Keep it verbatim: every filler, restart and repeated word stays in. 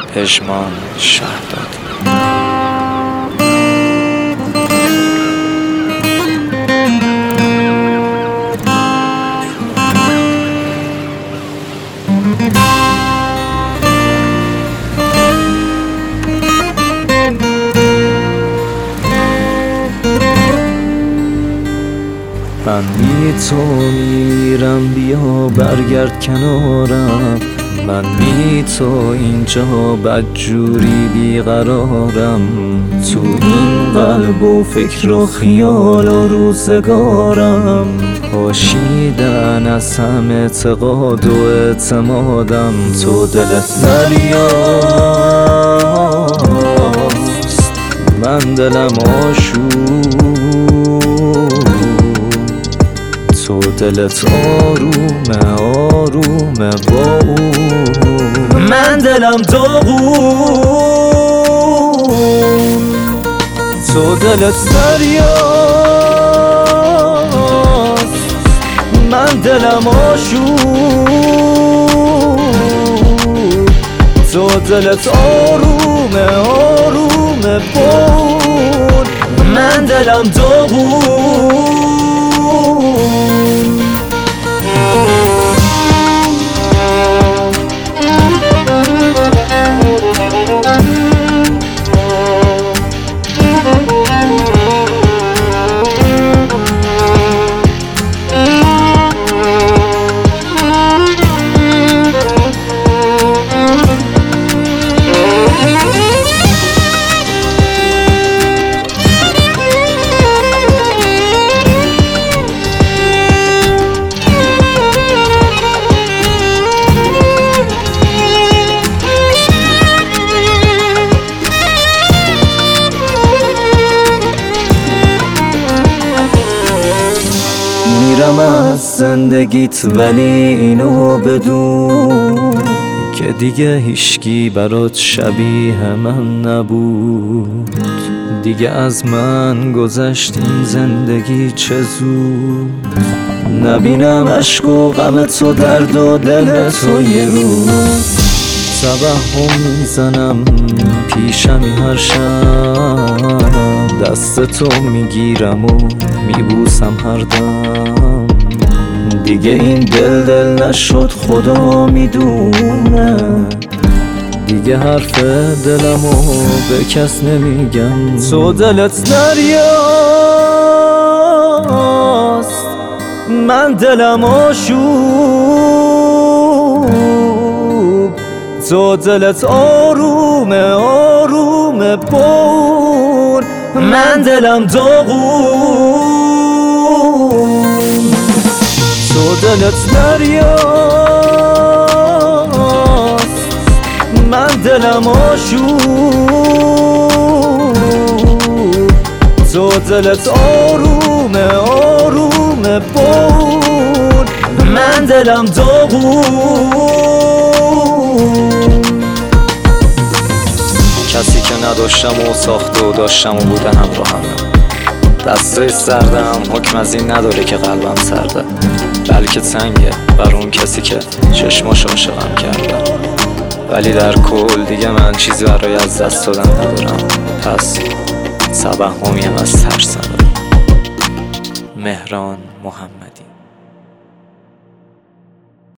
پژمان شهرداد. من بی تو میرم، بیا برگرد کنارم. من بی تو اینجا بدجوری بیقرارم. تو این قلب و فکر و خیال و روزگارم، پاشیدن از هم اعتقاد و اعتمادم. تو دلت دریاست، من دلم آشوب. تو دلت آرومه آرومه با اون، من دلم داغون. تو دلت دریاست، من دلم آشوب. تو دلت آرومه آرومه با اون، من دلم داغون. میرم از زندگیت، ولی اینو بدون که دیگه هیچکی برات شبیه من نبود. دیگه از من گذشت این زندگی چه زود. نبینم عشق و غم تو، درد و دل تو یه روز. توهم میزنم پیشمی هر شب، دست تو میگیرم و میبوسم هر دم. دیگه این دل دل نشد خدا میدونه، دیگه حرف دلمو به کس نمیگم. تو دلت دریاست، من دلم آشوب. تو دلت آرومه آرومه بون، من دلم داغون. تو دلت دریاست، من دلم آشوب. تو دلت آرومه آرومه بون، من دلم داغون. کسی که نداشتم و ساخته و داشتم و بوده همراهم. دستای سردم حکم از این نداره که قلبم سرده، بلکه تنگه بر اون کسی که چشماش عاشقم کرده. ولی در کل دیگه من چیزی برای از دست دادن ندارم، پس توهمیم از ترسم. مهران محمد.